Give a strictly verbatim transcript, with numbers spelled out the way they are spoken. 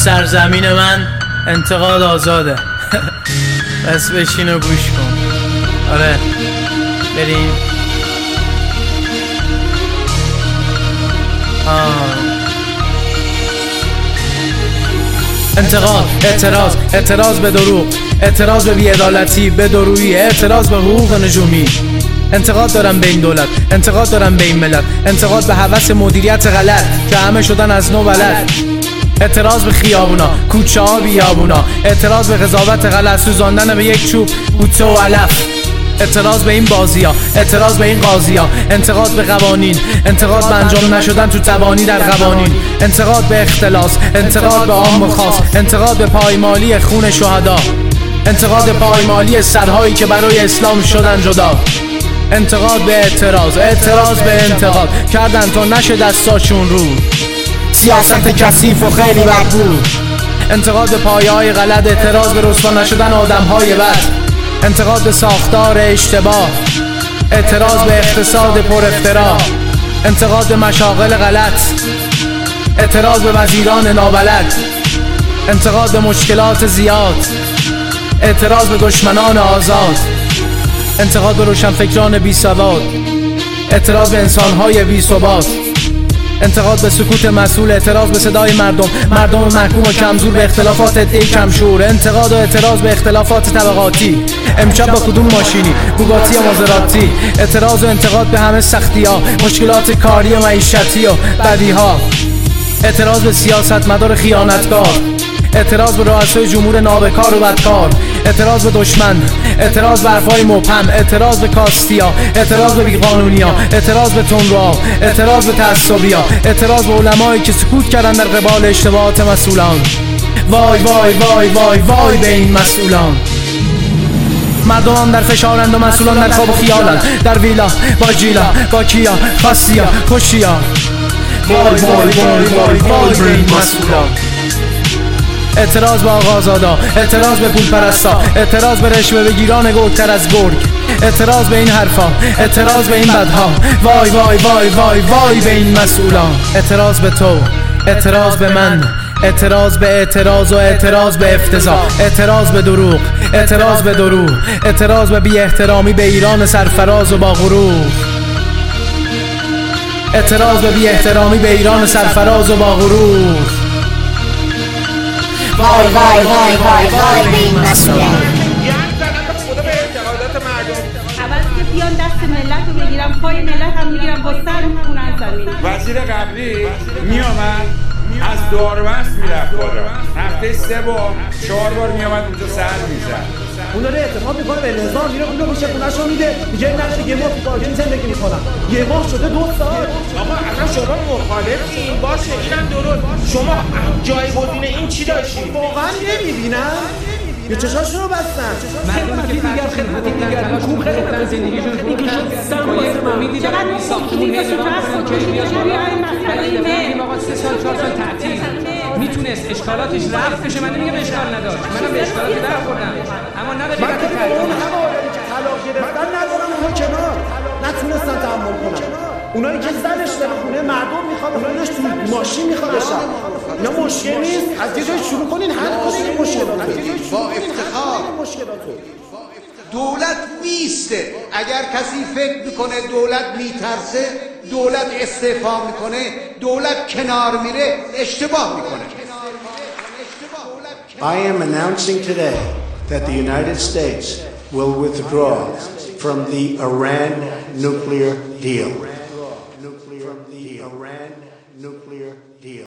سرزمین من انتقاد آزاده. بس بشین و گوش کن. آره بریم. آه. انتقاد، اعتراض، اعتراض به دروغ، اعتراض به بی‌عدالتی، به دورویی، اعتراض به حقوق نجومی. انتقاد دارم به این دولت، انتقاد دارم به این ملت، انتقاد به هوس مدیریت غلط که همه شدن از نو بلد. اعتراض به خیابونا، کوچه ها، بیابونا، اعتراض به قضاوت غلط، سوزاندن به یک چوب بوته و علف. اعتراض به این بازیا، اعتراض به این قاضیا، انتقاد به قوانین، انتقاد به انجام نشدن تو تبانی در قوانین، انتقاد به اختلاس، انتقاد به عام و خاص، انتقاد به پایمالی خون شهدا، انتقاد پایمالی سرهایی که برای اسلام شدن جدا. انتقاد به اعتراض، اعتراض به انتقاد کردن تا نشه دستاشون رو. سیاست کثیف و خیلی بدبود. انتقاد به پایه‌های غلط، اعتراض به رسوا نشدن آدم‌های بد، انتقاد به ساختار اشتباه، اعتراض به اقتصاد پر افترا، انتقاد به مشاغل غلط، اعتراض به وزیران نابلد، انتقاد به مشکلات زیاد، اعتراض به دشمنان آزاد، انتقاد به روشنفکران بی سواد، اعتراض به انسان‌های بی ثبات، انتقاد به سکوت مسئول، اعتراض به صدای مردم، مردم محکوم و کمزور به اختلافات عده‌ای کمشور، انتقاد و اعتراض به اختلافات طبقاتی، امشب با کدوم ماشینی، بوگاتی یا مازراتی، اعتراض و انتقاد به همه سختی‌ها، مشکلات کاری و معیشتی و بدیها، اعتراض به سیاستمدار خیانتکار، اعتراض به رؤسای جمهور نابکار و بدکار، اعتراض به دشمن، اعتراض به حرفای مبهم، اعتراض به کاستیا، اعتراض به بیقانونیا، اعتراض به تندروها، اعتراض به تعصبیا، اعتراض به علمایی که سکوت کردن در قبال اشتباهات مسئولان. وای وای وای وای وای به این مسئولان. مردم در فشارند و مسئولان در خواب و خیالند، در ویلا با جیلا با کیا خاصیا خوشیا. وای وای وای وای وای به این مسئولان. اعتراض به آقازادا، اعتراض به پول پرستا، اعتراض به رشوه بگیران گرگتر از گرگ، اعتراض به این حرفا، اعتراض به این بدها. وای وای وای وای وای به این مسئولان. اعتراض به تو، اعتراض به من، اعتراض به اعتراض و اعتراض به افتضاح، اعتراض به دروغ، اعتراض به دروغ، اعتراض به بی احترامی به ایران سرفراز و با غرور، اعتراض به بی احترامی به ایران سرفراز و با غرور. وای وای وای وای وای به این مسئولان. یعنی زدن به خدا به اعتقادات مردم. اول که بیان دست ملت رو بگیرم، پای ملت هم میگیرم، با سر میخونن زمین. وزیر قبلی میامد از داروست میرفت بالا، هفته سه بار چهار بار میامد اونجا سر میزد. اون داره اعتماد میکنه به نظام، میره اون رو میشه خونه‌شو میده، میگه نه یه ماه تو باجن زندگی میکنم. یه ماه شده دو سال. آقا اصلا شما مخالفین باشه، اینم درست. شما جایگزین این چی داشتید؟ واقعا نمیبینن؟ یه چشاشون رو بستن. مردمی که دیگر خدمتی دیگر حکوم خیلی بودن زندگیشون خیلی سم واسه ما میدید چقدر ساختمون هی میگم آقا سه سال چهار سال تعطیل میتونست اشکالاتش رفع بشه. من نمیگم اشکال نداشت، منم به اشکالات برخوردم، اما نه به من که اون هوایی که طلاق گرفتن ندارم اونها کنار، نتونستن تحمل کنن. اونایی که زنش داره خونه مردم میخواد اونایش تو ماشین میخواد بشن. اینا مشکل نیست، از یه جای شروع کنین حل کنین این مشکلات. با افتخار دولت میسته. اگر کسی فکر میکنه دولت میترسه، دولت استعفا میکنه، دولت کنار میره، اشتباه میکنه. I am announcing today that the United States will withdraw from the Iran nuclear deal.